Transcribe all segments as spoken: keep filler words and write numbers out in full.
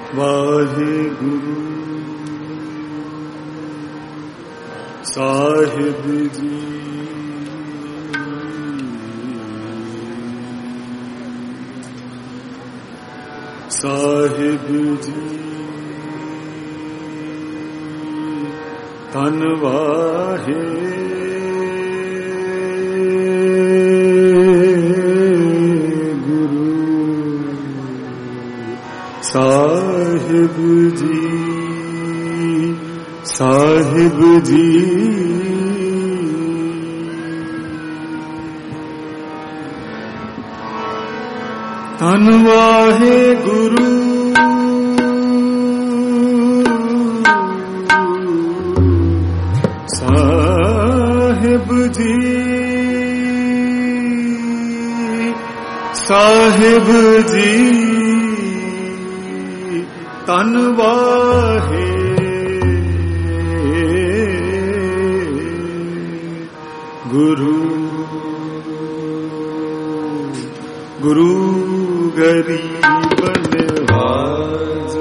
वाहेगुरु साहिब जी साहिब जी धन वाहे गुरु साहिब जी साहिब जी धन वाहे गुरु साहिब जी साहिब जी धन वाहे गुरु गुरु गरीब नवाज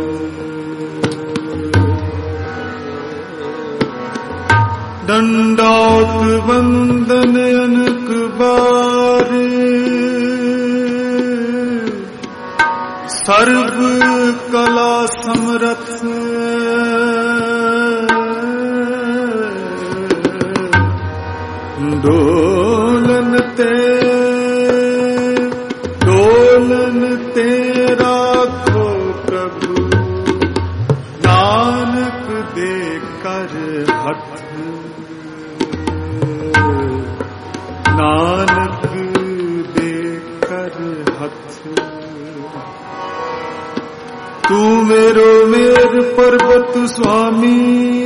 दंडौत वंदन अनक बार सर्व कला समरथ डोलन ते डोलन तेरा खो प्रभु नानक दे कर हथ नानक दे कर हथ तू मेरो मेर पर्वत स्वामी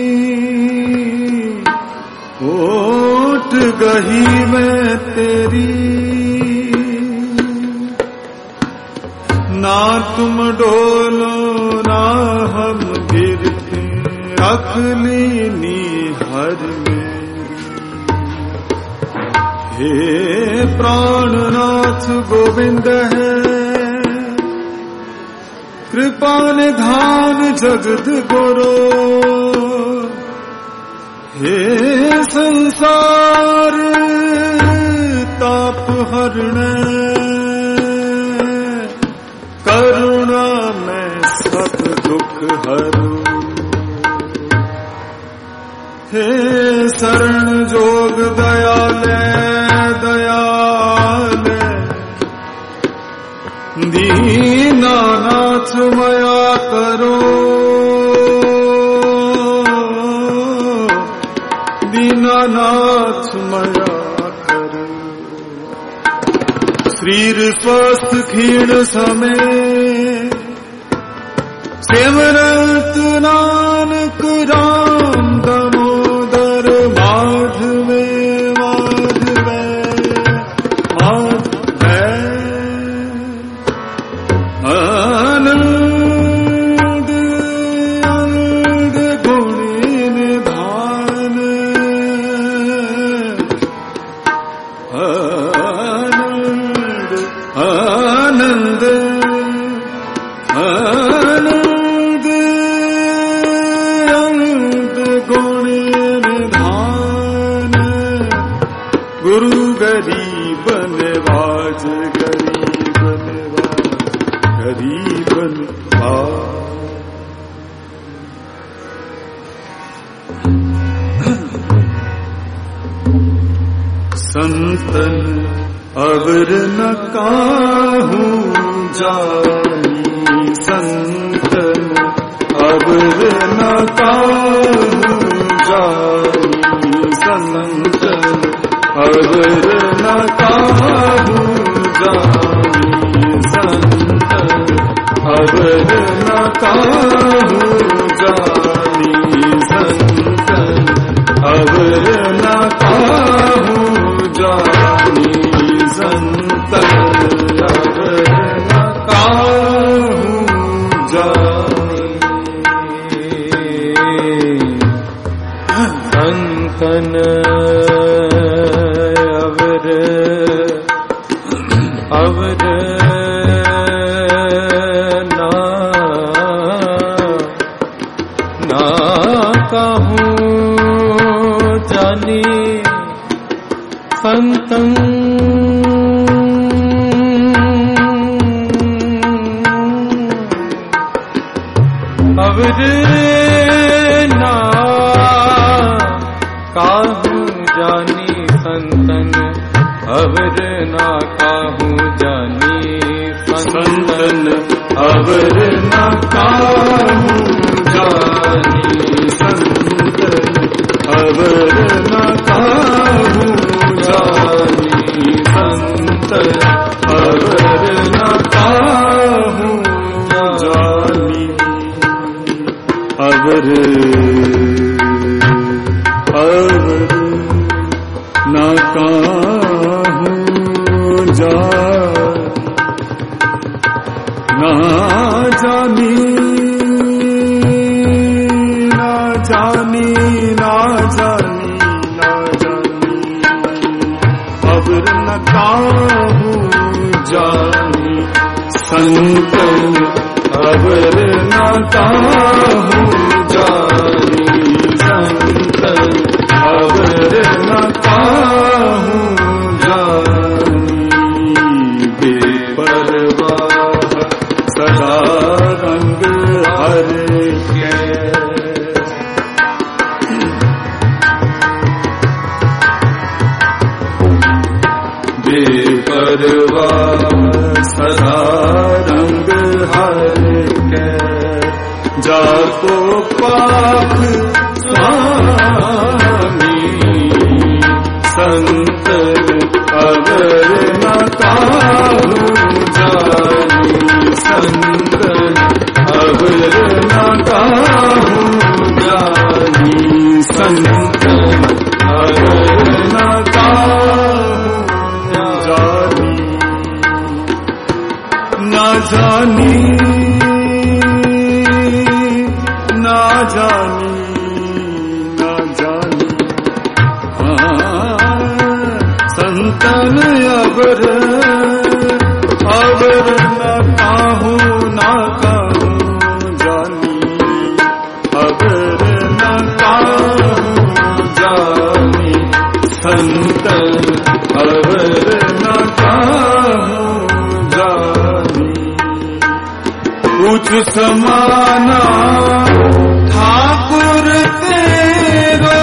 ओट गही मैं तेरी ना तुम डोलो ना हम गिरते रख लीनी हर मेरी हे प्राणनाथ गोविंद है कृपा निधान जगत गुरु हे संसार ताप हरण करुणा में सब दुख हरू हे शरण जोग दयाले दयाले दीनानाथ मया करो दीनानाथ मया करो शरीर स्वस्थ क्षीण समय सिमरत नानक राम दामोदर माधवे माधवे माधवे आनंद आनंद गुणी निधान आनंद आनंद आनंद आनंद गुणी निधान गुरु गरीब नवाज गरीब नवाज गरीब नवाज संतन अवर न काहू जानी संतन अवर न काहू जानी संतन अवर न काहू जानी संतन अवर न काहू जानी संतन अवर न काहू जानी संतन अवर न काहू जानी संतन अवर अवर ना संतन अवर न काहू जानी, संतन अवर न काहू जानी, संतन अवर न काहू जानी। अवर अवर न काहू जानी, ना जानी ना जानी ना जानी ना जानी, अवर न काहू जानी, संतन अवर न काहू जानी, संतन अवर न काहू जानी। बेपरवाह सदा रंग हर के, बेपरवाह सदा रंग हर के, जाको पाक स्वामी, संतन अवर न काहू जानी, संतन अवर न काहू जानी, संतन अवर न काहू जानी। ना जानी ना जानी ना जानी, हाँ संतन अवर अवर न काहू ना काहू जानी, अवर न काहू जानी, संतन अवर न काहू जानी। उच्च समाना ठाकुर तेरो,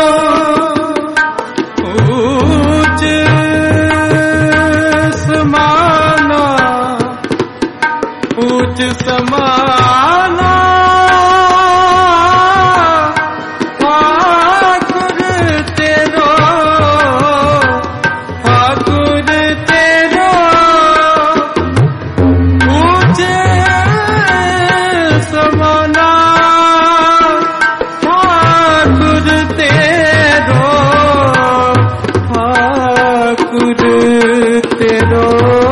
उच्च समाना उच्च समाना ठाकुर तेरो, ठाकुर तेरो उच्च समाना, ठाकुर तेरो, ठाकुर तेरो,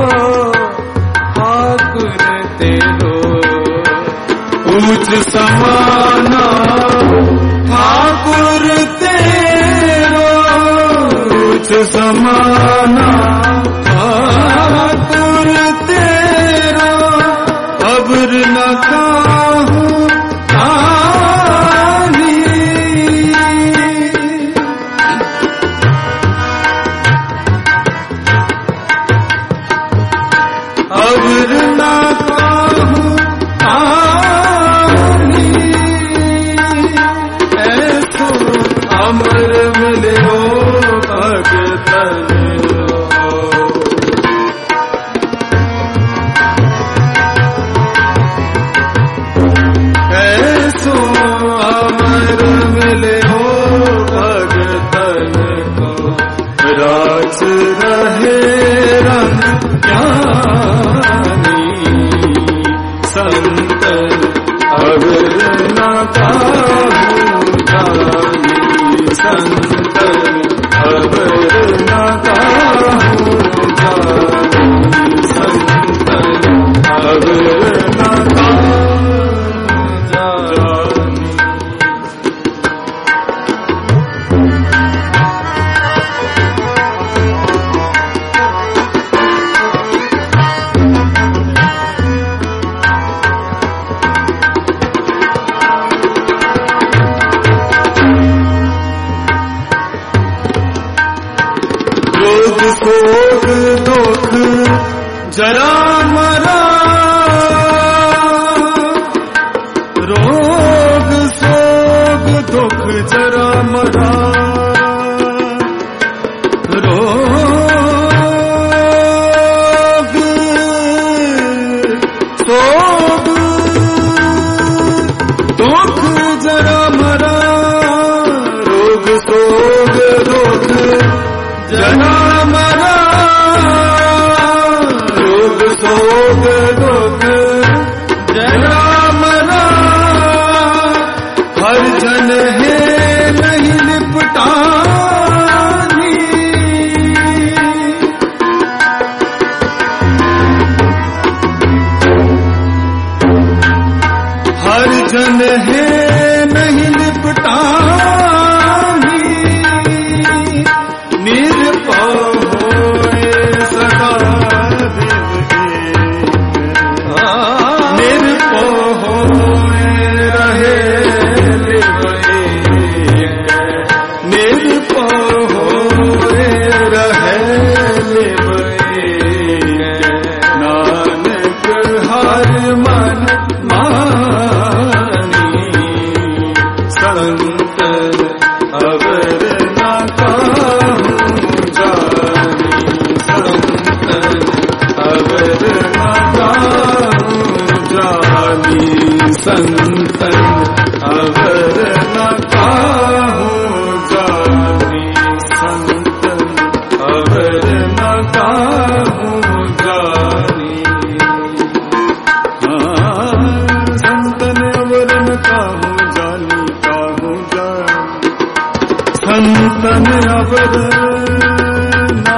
ठाकुर तेरो उच्च समाना, ठाकुर तेरो उच्च समाना, ठाकुर तेरो अवर न काहू जानी, अवर न काहू जानी। ऐसो अमर मिलो भगतन ऐसो अमर मिले हो भगतन को, राज रहे रंग ज्ञानी, संतन अवर न काहू जानी, संतन अवर न काहू जानी, संतन अवर न काहू जानी। रोग शोक दुख जरा मरा, रोग शोक दुख जरा मरा, रोग भजन है नहीं निपटानी, निर्भय होए सदा निर्भय होए रहे निर्भय होए रहे नानक हर मन मानी, संत अवर न कहूँ जानी, संत अवर न कहूँ जानी, संत अवर न कहूँ जानी, संत अवर न कहूँ जानी। संतन अवर न कहूँ जानी, कहूँ जानी, संतन अवर ना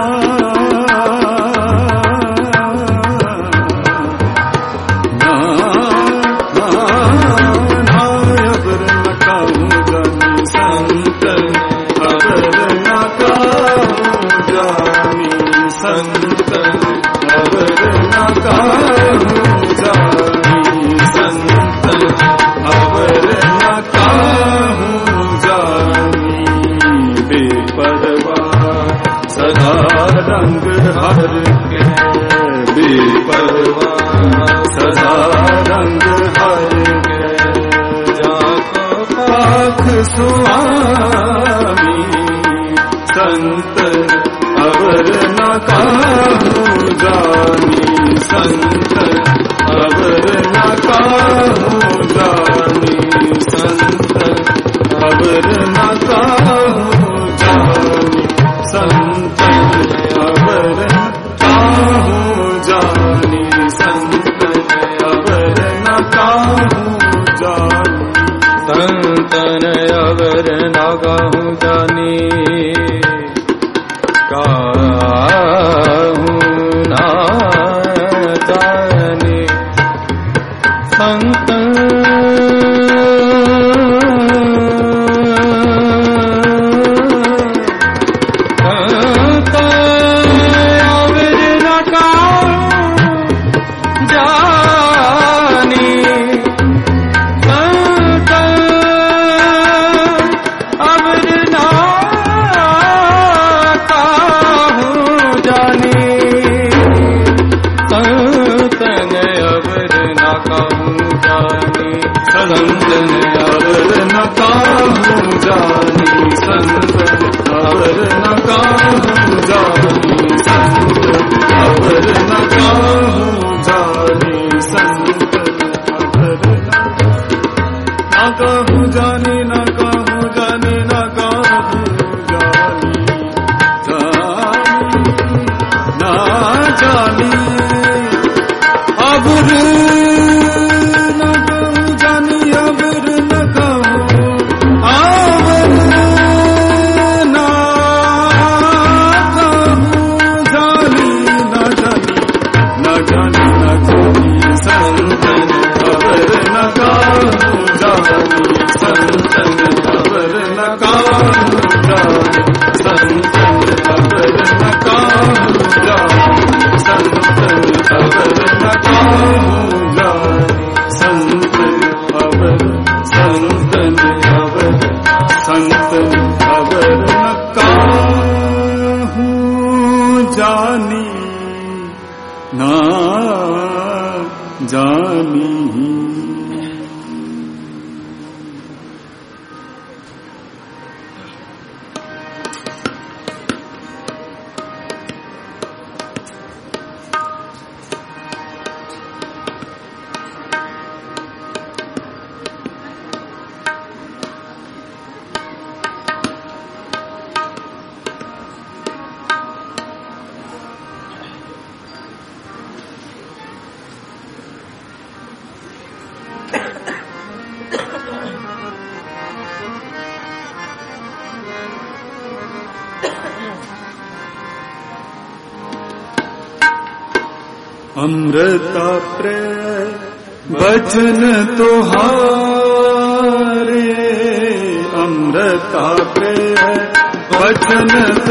रंग हर के बेपरवाह सदा रंग हर के, जाको पाख सुआमी, संत अवर न कहूँ जानी, संत अवर न कहूँ जानी, संत अवर न कहूँ जानी, संत अवर कहूँ जानी, संत अवर न कहूँ जानी, संतन अवर न कहूँ जानी, कहूँ न जानी, संत संतन अवर न कहूँ जानी, संतन अवर न कहूँ जानी, संतन अवर न कहूँ जानी, संतन अवर न कहूँ जानी, न कहूँ जानी, न कहूँ जानी, जानी ना जानी अवर जानी ना जानी। अमृता प्रेम वचन तुहार अमृता प्रिय वचन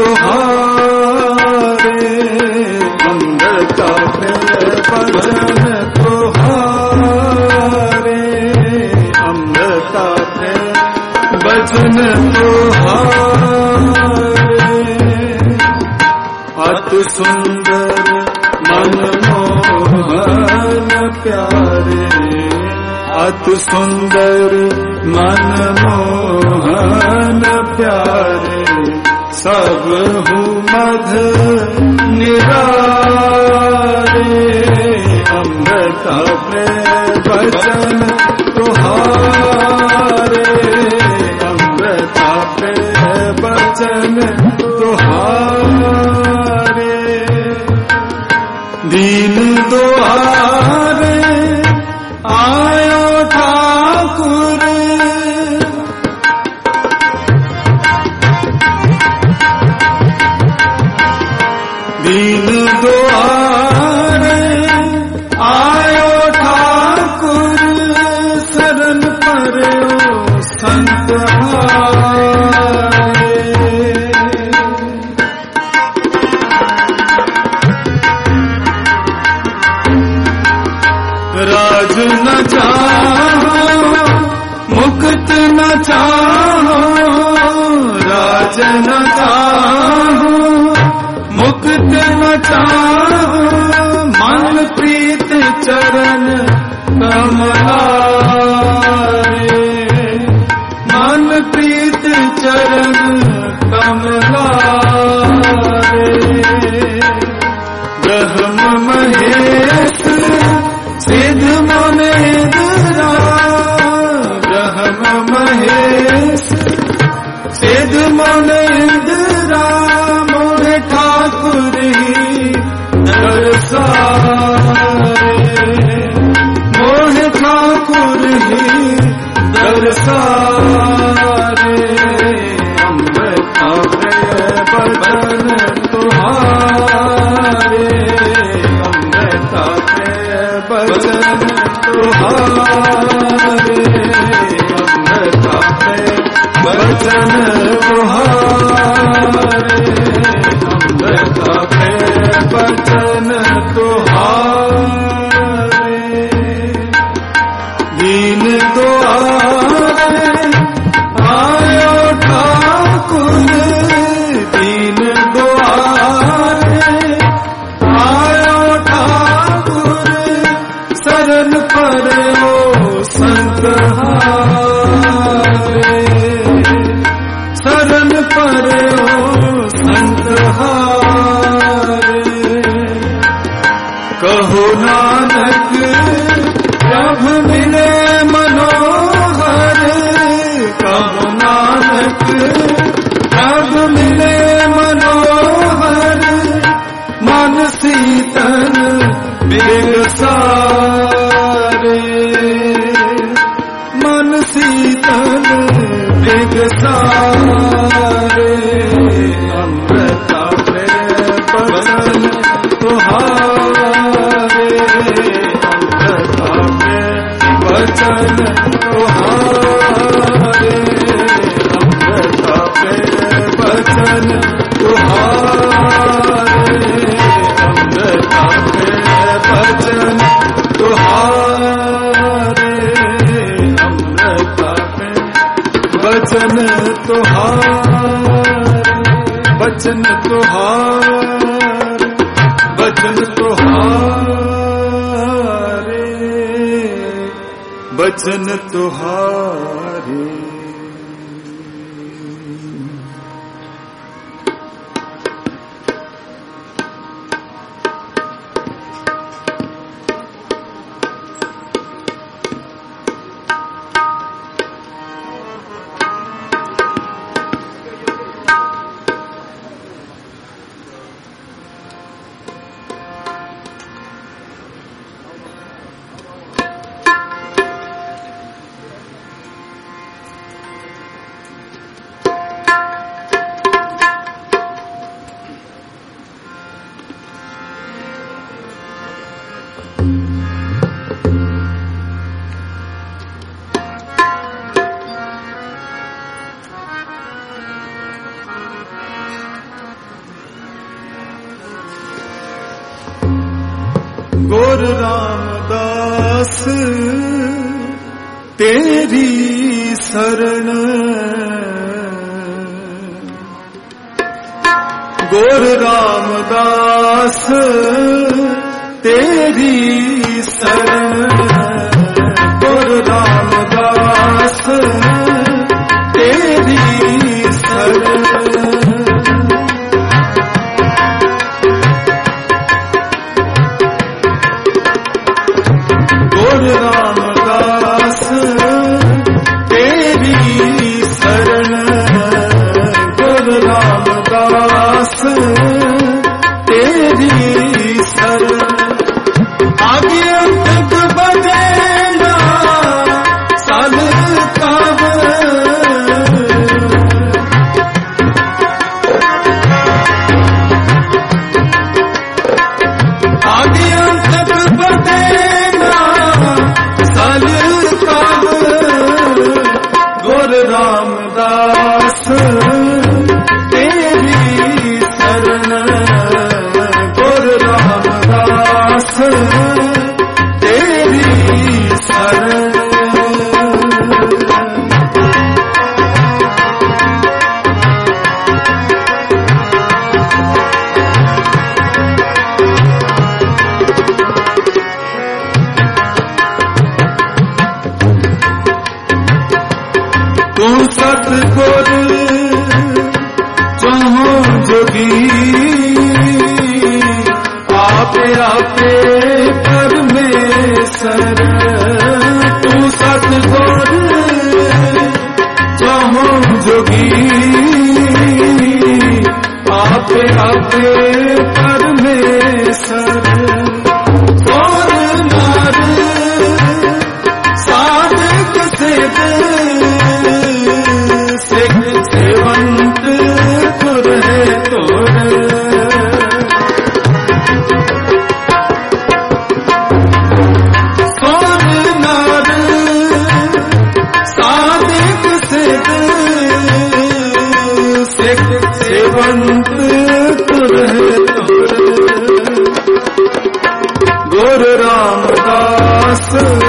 तुहारे, अमृता प्रिय वचन तुहारे, अमृता प्रिय वचन तुहारे। अति सुंदर मनमोहन प्यारे, अति सुंदर मनमोहन प्यारे, सब हूँ मध निरारे। अमृता प्रिय वचन तुहारे, अमृता प्रिय वचन तुहारे। दीन दुआरे आयो ठाकुर, दीन दुआरे आयो ठाकुर, शरण परो संत हारे। राज न चाहो मुक्त न चाहो, राज न चाहो मुक्त न चाहो, मन प्रीत चरण कमलारे, मन प्रीत चरण कमलारे। ब्रह्म महेश सिद्ध मनेन्द्रा, ब्रह्म महेश सिद्ध मनेन्द्रा, मोहे ठाकुर दरसारे, मोहे ठाकुर दरसारे। अमृता प्रिय वचन तुहारे, अमृता प्रिय वचन तुहारे, अमृता प्रिय वचन तुहारे, अमृता प्रिय वचन तुहारे। दीन दुआरे आयो ठाकुर, दीन दुआरे आयो ठाकुर, शरण परो संत हारे, शरण परो संत हारे। कहो नानक प्रभु मिले मनोहर, कहो नानक प्रभु मिले मनोहर, मन शीतल बिगसारे, मन शीतल बिगसारे। अमृता प्रिय वचन तुहारे, अमृता प्रिय वचन तुहारे, अमृता प्रिय वचन तुहारे, अमृता प्रिय वचन तुहारे, अमृता प्रिय वचन तुहारे, वचन तुहारे, वचन तुहारे, वचन तुहारे। रामदास तेरी शरण, गुरु रामदास तेरी शरण, गुरु रामदास तेरी शरण। गुरु रामदास तेरी शरण, गुरु रामदास तेरी शरण। आगे अंत बजेगा साल कावन, आगे अंत बजेगा साल कावन। गुरु रामदास तेरी शरण, गुरु रामदास तेरी शरण। तू सतगुरु चौहों जोगी, आपे आपे परमेश्वर। तू सतगुरु चौहों जोगी, आपे आपे परमेश्वर। और नार साधक सिद्ध, सिख सेवंत खुर है तोर। सोन नार साधक सिद्ध, सिख सेवंत खुर है तोर। गुरु रामदास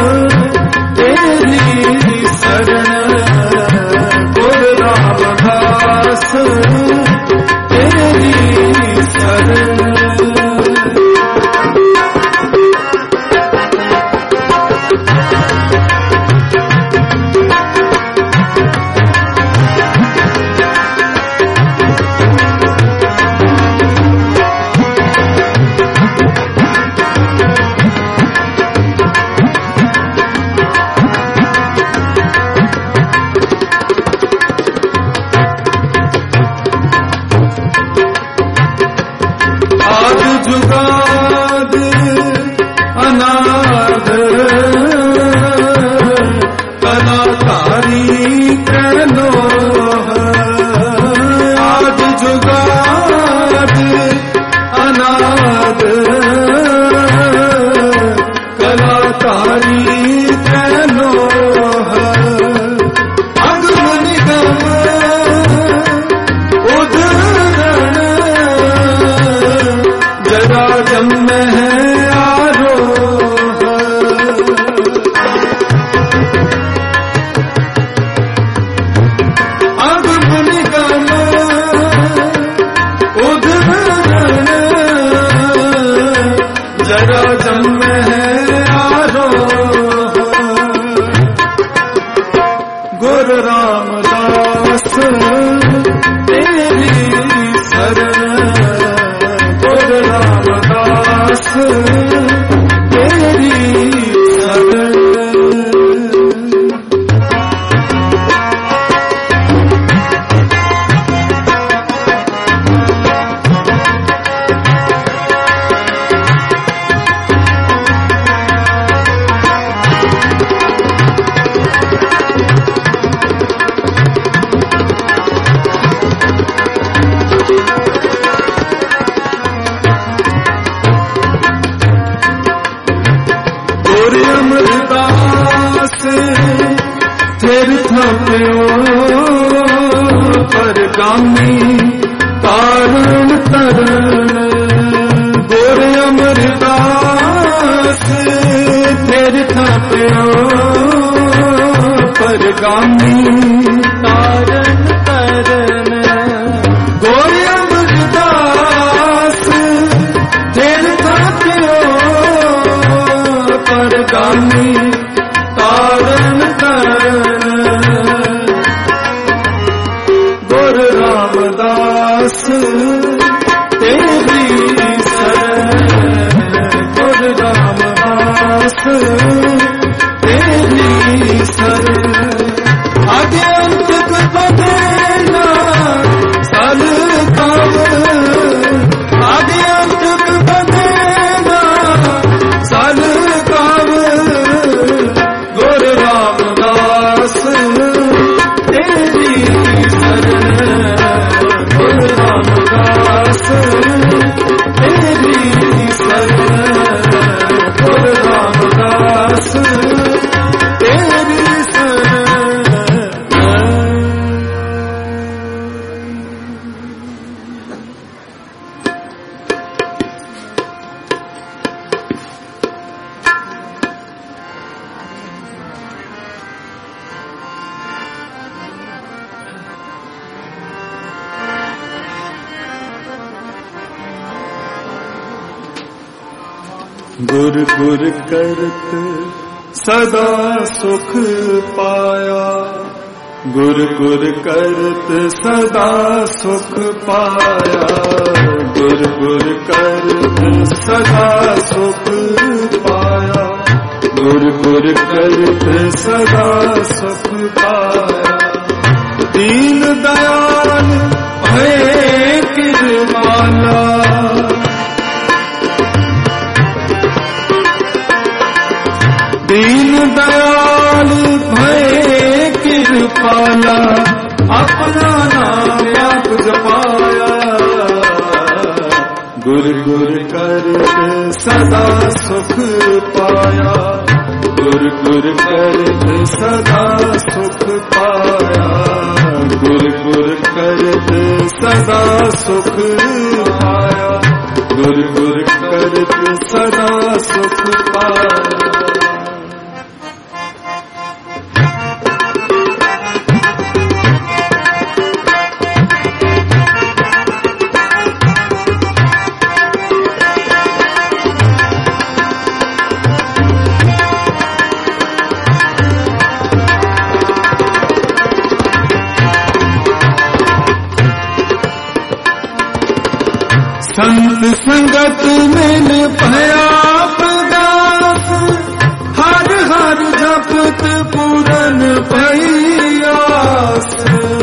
तेरी शरण, गुरु रामदास तेरी शरण। जुगाद अनाद कलाकारी कनो, आज जुगाद अनाद कलाकारी कनो। अगम निगम उदाहरण, जरा जम है आरोह। अगम निगम उदाहरण, जरा जम है आरोह। गुरु रामदास तेरी शरण, गुरु रामदास तेरी शरण। परगामी कारण तरण, गोरे अमरदास परगामी तारन तरन गोरे अमरदास तेल थाक्यो परगामी तारन तरन गुर रामदास तेरी शरण गुर रामदास तेरी शरण आगे अंत बदेना सल काव आगे अंत बदेना सल काव गुर रामदास तेरी शरण गुर रामदास तेरी शरण गुर रामदास तेरी गुर गुर करत सदा सुख पाया गुर गुर करत सदा सुख पाया गुर गुर करत सदा सुख पाया गुर गुर करत सदा सुख पाया दीन दयाल भये कृपाला दीन दयाल भये कृपाला अपना नाम आप जपाया गुर गुर करत सदा सुख पाया गुर गुर करत सदा सुख पाया गुर गुर करत सदा सुख पाया गुर गुर करत सदा सुख पाया संत संगत मिल भया प्रदास हर हर जपत पूरन भैयास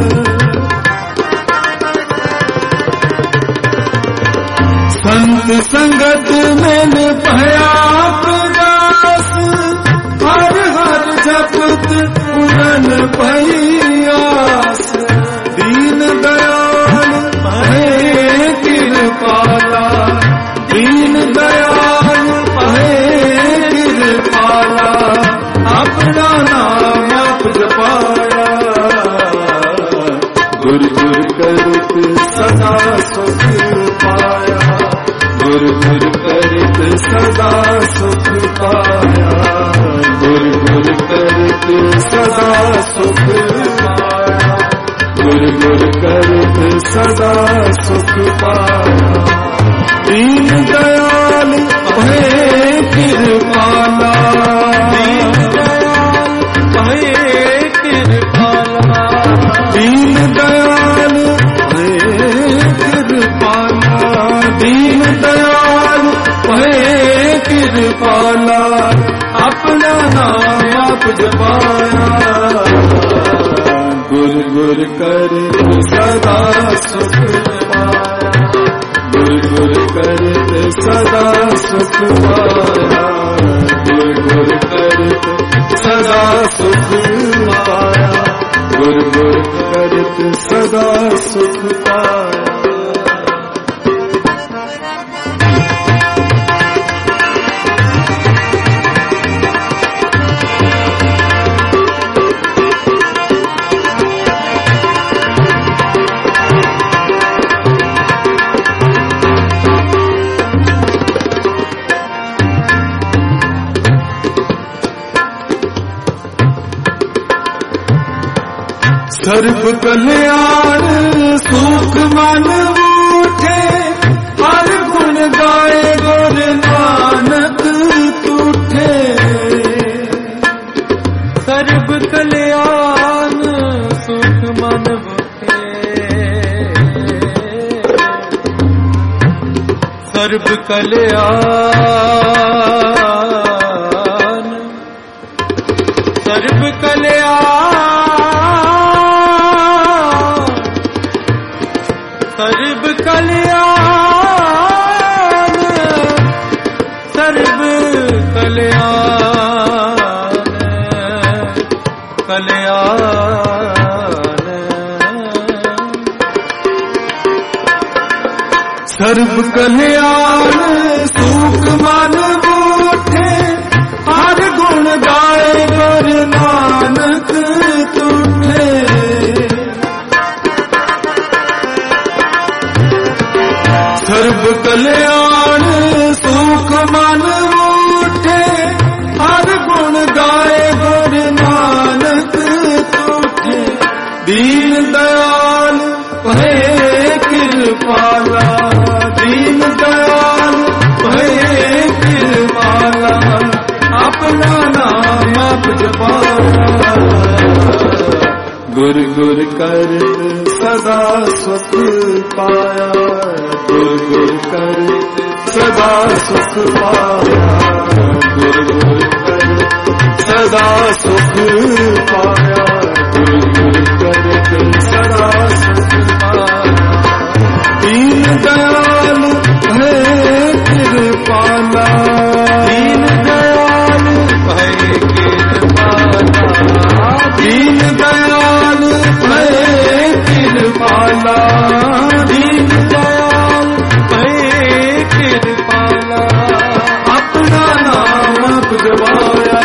संत संगत मिल भया प्रदास हर हर जपत पूरन भैयास दीन दयाल भये कृपाला दीन दयाल भये कृपाला अपना नाम आप जपाया गुर गुर करत सदा सुख पाया गुर गुर करत सदा सुख पाया गुर गुर करत सदा सुख पाया गुर गुर करत सदा सुख पाया दीन दयाल भये कृपाला दीन दयाल भये कृपाला दीन दयाल भये कृपाला दीन दयाल भये कृपाला अपना नाम आप जपाया गुर गुर करत सदा सुख पाया गुर गुर करत सदा सुख पाया गुर गुर करत सदा सुख पाया गुर गुर करत सदा सुख पाया सर्व कल्याण सुख मन उठे, हर गुण गाए गुर नानक तूठे। सर्व कल्याण सुख मन उठे, सर्व कल्याण, सर्व कल्याण, सर्व कल्याण, सर्व कल्याण, कल्याण। सर्व कल्याण सुख मन उठे, हर गुण गाए गुर नानक तूठे। सर्व कल्याण सुख मन उठे, हर गुण गाए गुर नानक तूठे। दीन दयाल भय कृपाला, दीन दयाल भय कृपाला, अपना नाम आप जपाला। गुर गुर कर सदा सुख पाया, गुर गुर कर सदा सुख पाया, गुर गुर कर सदा सुख पाया, गुर गुर कर सदा सुख पाया। दीन दयाल है कृपाला, दीन दयाल है कृपाला, दीन दयाल है कृपाला, दीन दयाल है कृपाला, अपना नाम जवाया।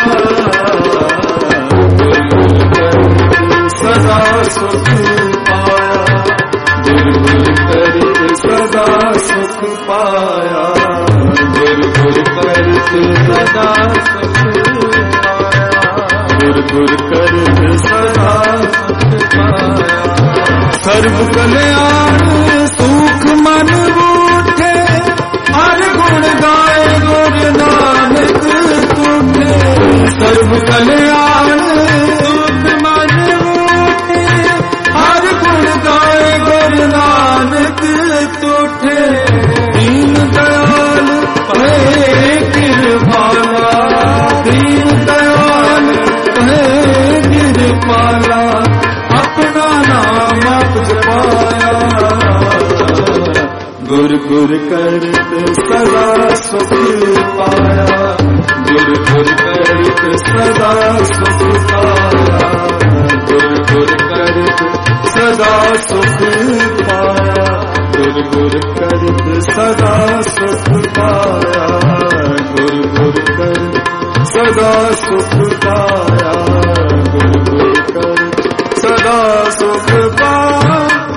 सदा सुख पाया, गुर गुर करके सदा सुख पाया, गुर गुर करके सदा सुख पाया, गुर गुर करके सदा सुख पाया। सर्व कल्याण सुख मन उठे, हर गुण गाए गुर नानक तूठे। सर्व कल्याण सुख मन उठे, हर गुण गाए गुर नानक तूठे। दीन दयाल है कृपाला, दीन दयाल है कृपाला, अपना नाम आप जपाया। गुर गुर करके सदा सुख पाया, गुर गुर करके सदा सुख पाया, गुर गुर करके सदा सुख पाया, गुर गुर करके सदा सुख पाया, गुर गुर करके सदा सुख पाया, गुर गुर करके सदा सुख पाया।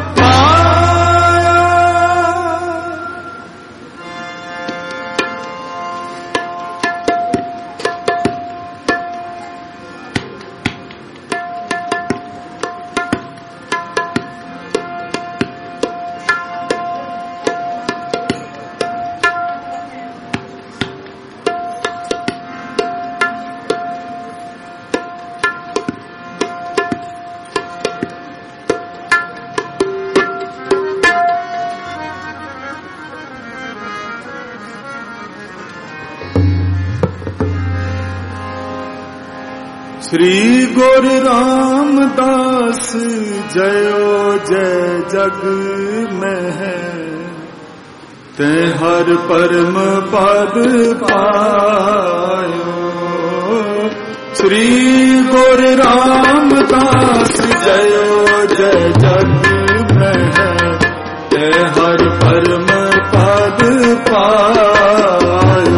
श्री गुरु रामदास जयो जय जग में है, ते हर परम पद पायो। श्री गुरु रामदास जयो जय जग में है, ते हर परम पद पायो।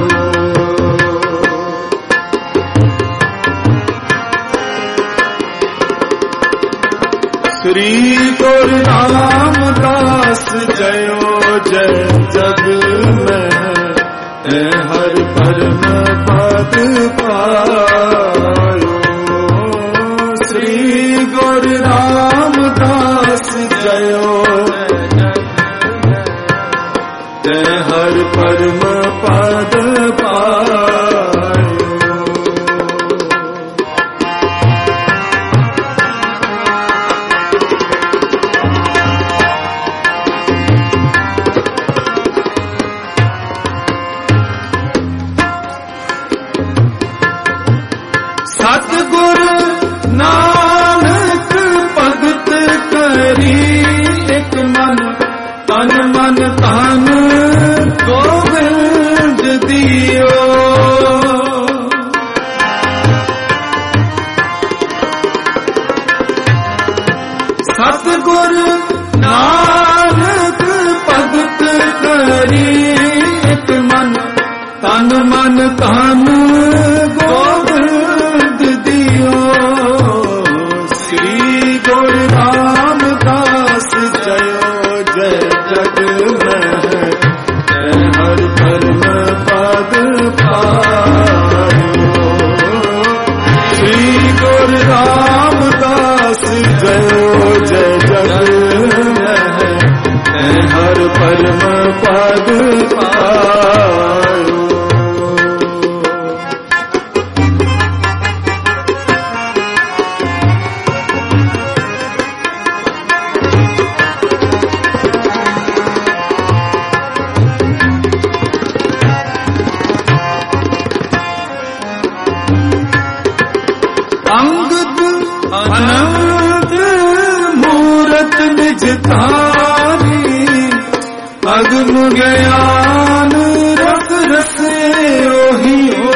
श्री गुरु रामदास जयो जय जग में है, हर परम पद पायो। श्री गुरु राम सतगुर नानक भगत करी एक मन तन मन तन गोविंद दियो सतगुर नानक भगत करी एक मन तन मन तन गोविंद दियो श्री गुरु रामदास जयो जय जग में हर परम पद पायो श्री गुरु रामदास जयो जय जग में हर परम पद पायो अगम ज्ञान रस रसे ओहि हो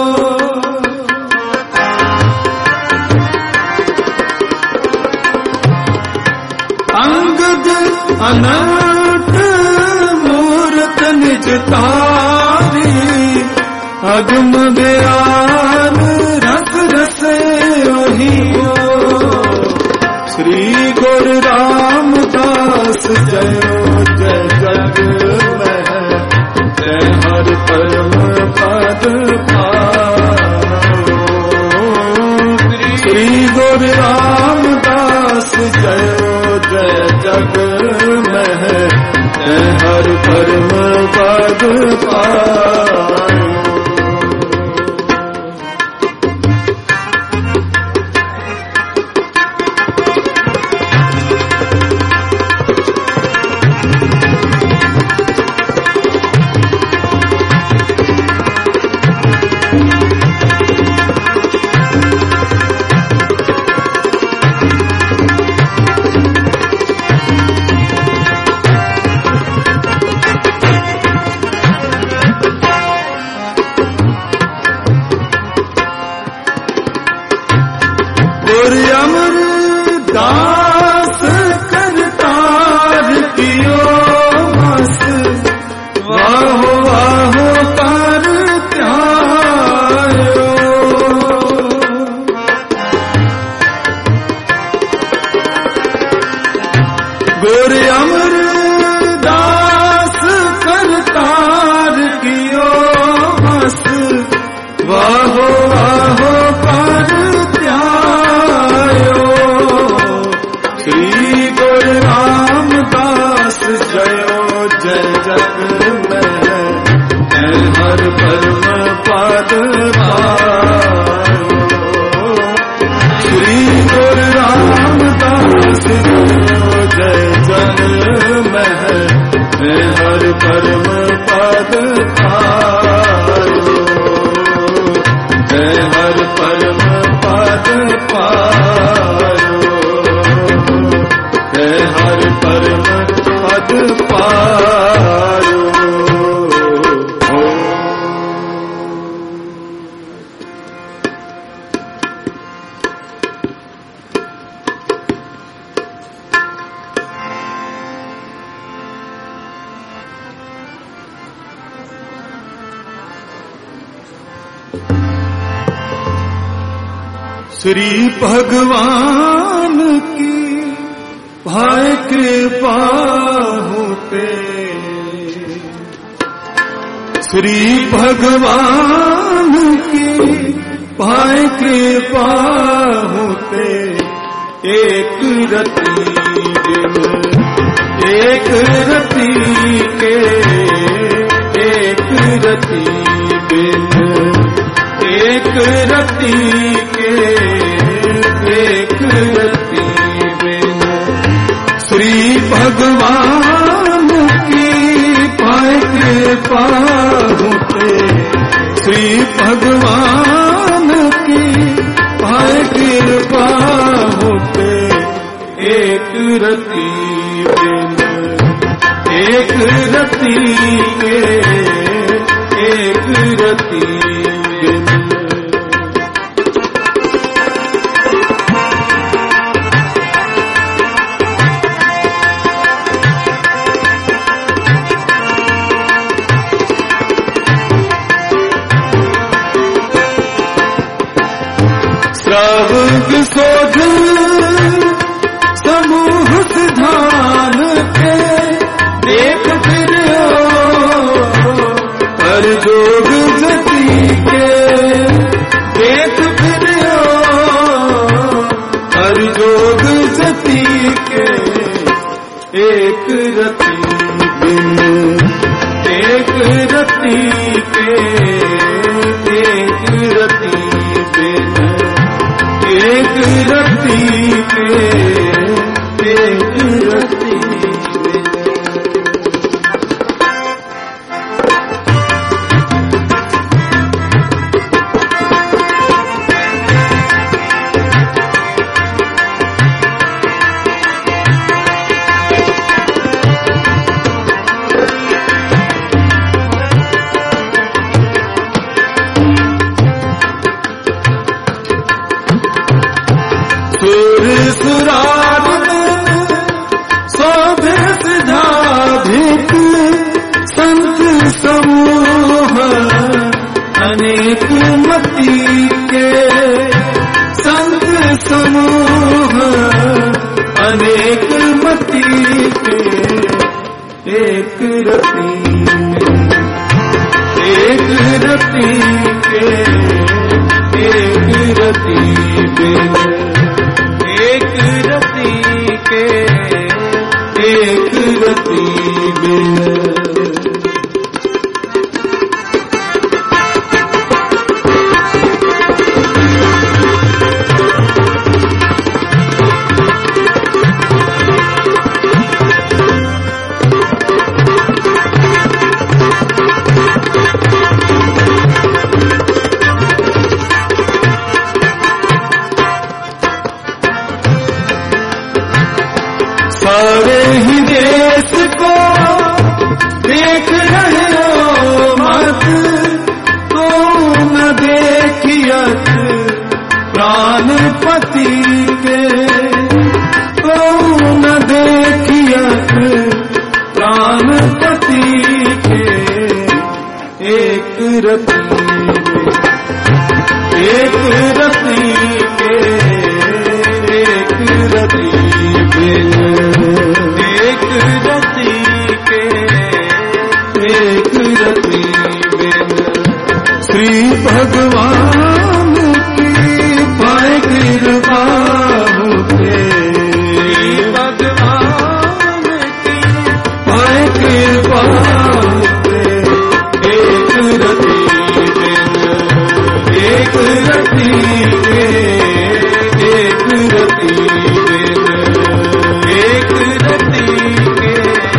अंगद अनंत मूरत निज तारी अगम ज्ञान रस रसे ओहि हो श्री गुरु रामदास जयो जय जग में जय हर परम पद पायो श्री गुरु रामदास जयो जय जग में जय हर परम पद पायो श्री भगवान की भाई कृपा होते श्री भगवान की भाई कृपा होते एक रति एक रति के एक रति बिन एक रति के एक रति बिन श्री भगवान की पाए कृपा होते श्री भगवान की के एक रति बिन। श्रावक शोध समूह सिधान के देख फिर हर जोग जति के देख फिर हर जोग जति के एक रति बिन। एक रति के एक रति बिन। एक रति के एक रति बिन। सुर सुरार शोभे सिधाधिक संत समूह अनेक मति के संत समूह अनेक मति के एक रति एक रति के एक रति बिन। एक रति के एक रति बिन। सारे ही देश को देख रहे हो मत तो न देखियत प्राणपति के तो न देखियत प्राणपति के एक रति एक रति के एक रति बिन। एक रति के एक रति बिन। श्री भगवान की पाए कृपा होते श्री भगवान की पाए कृपा होते एक रति बिन। एक रति के एक रति बिन। एक रति के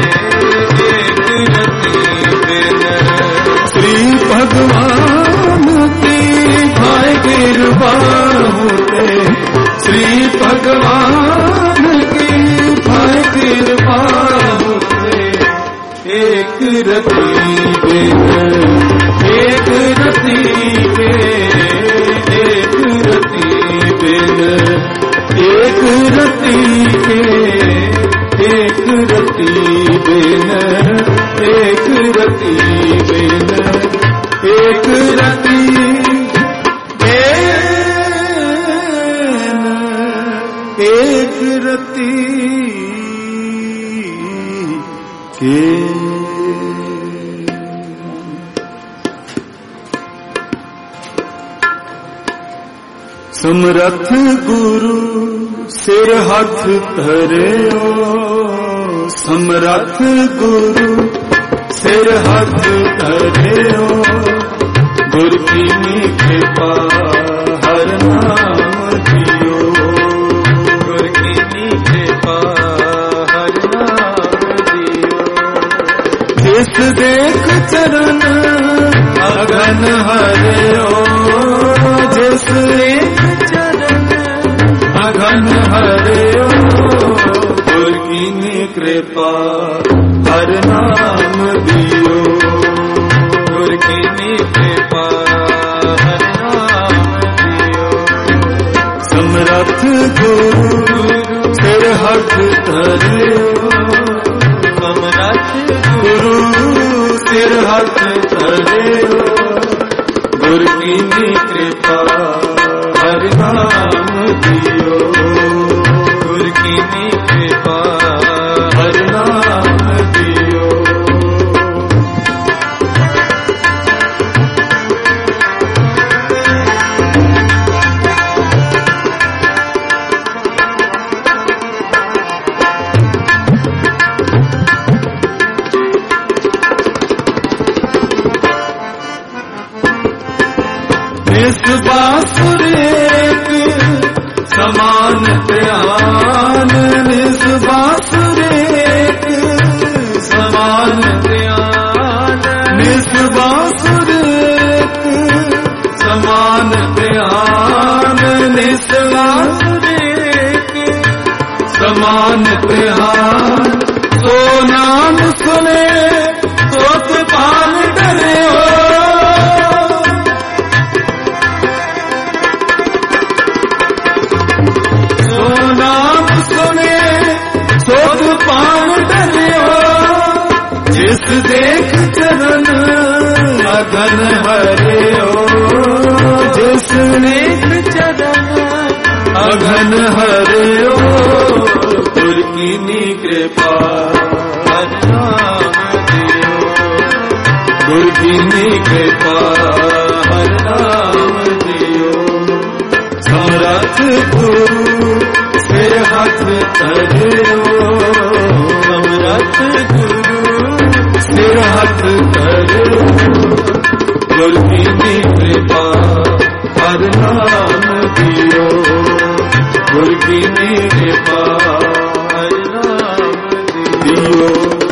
एक रति बिन। श्री भगवान की भाई कृपा होते श्री भगवान की भाई कृपा होते एक रति बिन। एक रति के एक रति बिन। एक रति के एक रति बिन। एक रति बिन। एक रति बिन। एक रति के। समरथ गुरु सिर हाथ धरे ओ समरथ गुरु सिर हाथ धरे ओ गुर की कृपा हर नाम दियो गुर की कृपा हर नाम दियो। जिस देख चरण अगन हरे ओ जिस अगन हरे गुर की कृपा हर नाम दियो समरथ गुरु सिर हथ धरियो, समरथ गुरु सिर हथ धरियो, गुर कीनी कृपा हर नाम दियो, गुर कीनी कृपा हर नाम दियो। निस बासुर एक समान ध्यान, निस बासुर एक समान ध्यान, निस बासुर एक समान ध्यान, निस बासुर एक समान ध्यान। सो नाम सुने सोत पान डरे हो, जिस देख चरण अगन हरियो, जिस देख चरण अगन हरियो, गुर कीनी कृपा हर नाम दियो, गुर कीनी कृपा हर नाम दियो। समरथ गुरु सिर हथ धरियो, समरथ गुरु सिर हथ धरियो, गुर कीनी कृपा हर नाम दियो, गुर कीनी कृपा हर नाम दियो।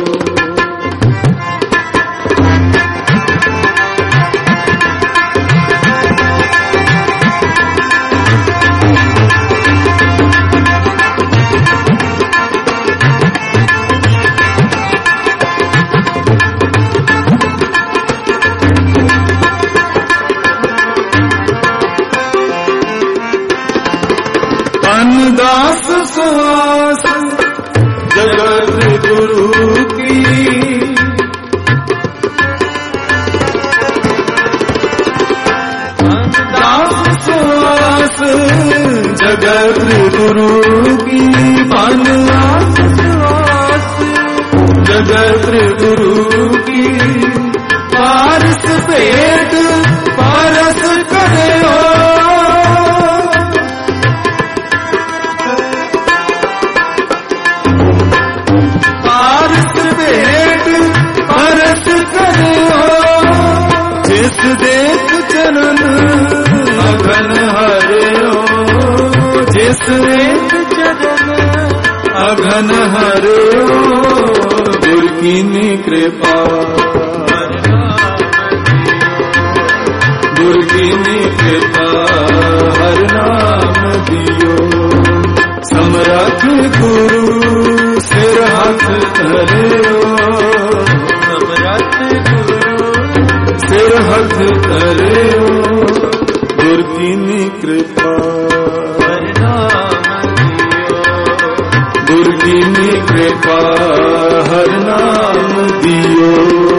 दास सुहास जगत गुरु की, दास सुहास जगत गुरु की, मन दास सुहास जगत गुरु की, पारस भेद पारस करे हो, जिस देख चरण अगन हरियो, जिस देख चरण अगन हरियो, गुर कीनी कृपा हर नाम दियो, गुर कीनी कृपा हर नाम दियो। समरथ गुरु सिर हथ धरियो, समरथ सिर हथ धरियो, गुर कीनी कृपा हर नाम दियो, गुर कीनी कृपा हर नाम दियो।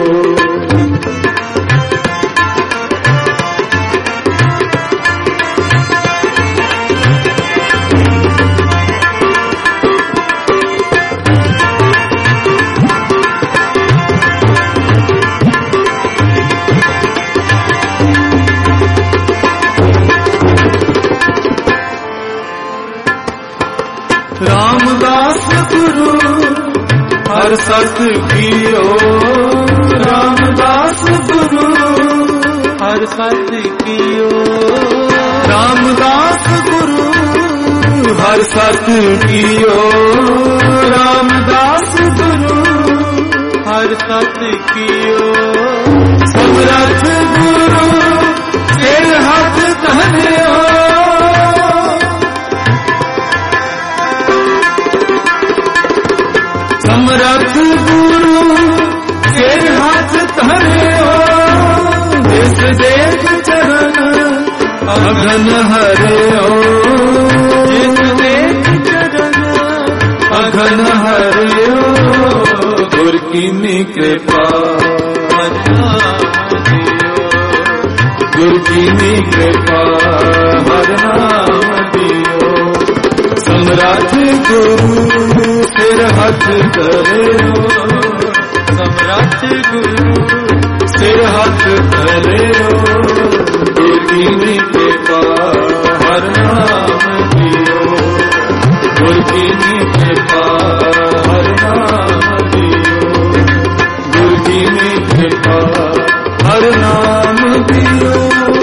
रामदास गुरु हर सत कियो, रामदास गुरु हर सत कियो, रामदास गुरु हर सत कियो, रामदास गुरु हर सत कियो। समरथ गुरु सिर हथ धरियो, समरथ गुरु सिर हथ धरियो, जिस देख चरण अगन अघन हरिओ जिस देख चरण अघन हरिओ गुर कीनी कृपा गुर कीनी कृपा हर नाम दियो सम्राट गुरु सिर हाथ धरिओ सम्राट गुरु सिर हाथ धरिओ गुर कीनी कृपा हर नाम दियो गुर कीनी कृपा हर नाम दियो गुर कीनी कृपा हर नाम दियो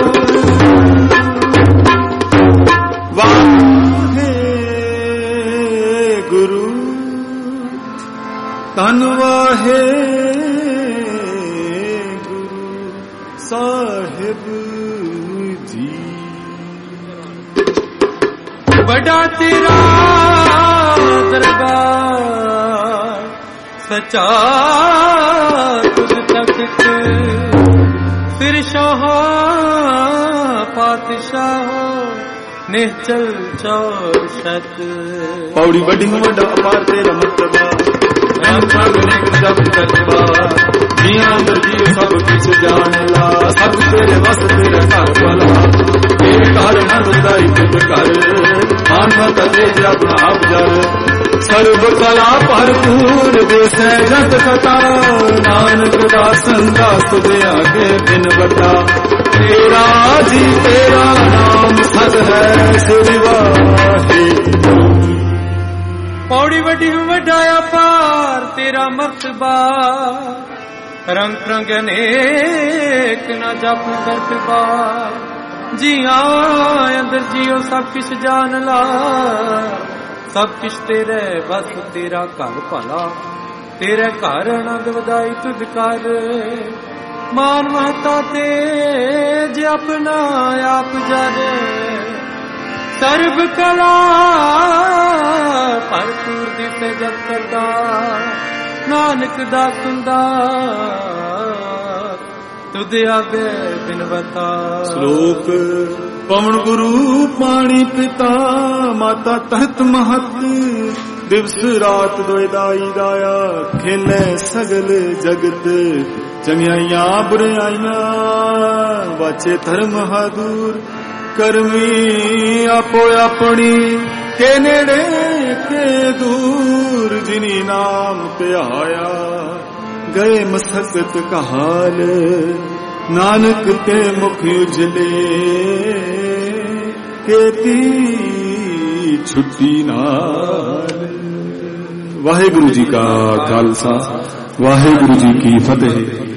वाहे गुरु धन वाहे गुरु साहिब जी बड़ा तेरा दरबार सच्चा तुझ तख्त फिर शाह पातशाह निश्चल चौर शत पौड़ी बड़ी वड्डा अपार तेरा मर्तबा जब करवा जिया जी सब कुछ जान ला सब तेरे वस तेरा घर वाला तेरे घर न रुदाई तुझ कर मानवता दे अपना आप जल सर्व कला भरपूर देश जत कथा नानक दासन दास दे आगे बिन बता तेरा जी तेरा नाम सद है श्री वाहे पौड़ी वड्डी वड्डाया पार तेरा मर्तबा रंग रंग अनेक ना जप करतबा जिया अंदर जियो सब किश जान ला सब किश तेरे बस तेरा घर भला तेरे घर आनंद वधाई तुझ कर मान महता तेज अपना आप जरे सर्व कला भरपूर दिसे जग करदा नानक दा कुंदा तुद आगे बिन बता श्लोक पवन गुरु पानी पिता माता तहत महत दिवस रात दोदाई दाया खेले सगल जगत चंगियाइया बुराइया वाचे धर्म हादूर करमी आपो अपनी के नेड़े के दूर जिनी नाम ते आया गए मसकत का हाल नानक ते मुख उजले केती छुट्टी नाल। वाहिगुरु जी का खालसा वाहिगुरु जी की फतेह।